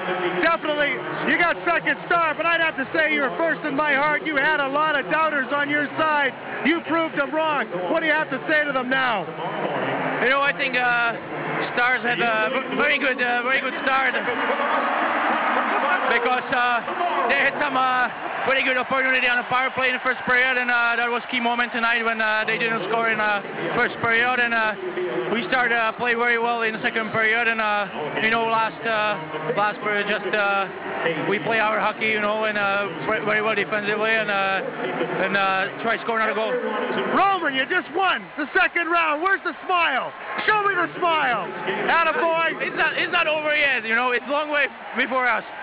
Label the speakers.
Speaker 1: definitely, you got second star, but I'd have to say you're first in my heart. You had a lot of doubters on your side. You proved them wrong. What do you have to say to them now?
Speaker 2: You know, I think Stars had a very good start because they had some very good opportunity on the power play in the first period, and that was key moment tonight when they didn't score in the first period, and we started to play very well in the second period, and you know, last period just we play our hockey, you know, and very well defensively, and try to score another goal.
Speaker 1: Roman, you just won the second round. Where's the smile? Show me the smile. Attaboy.
Speaker 2: It's not over yet, you know. It's a long way before us.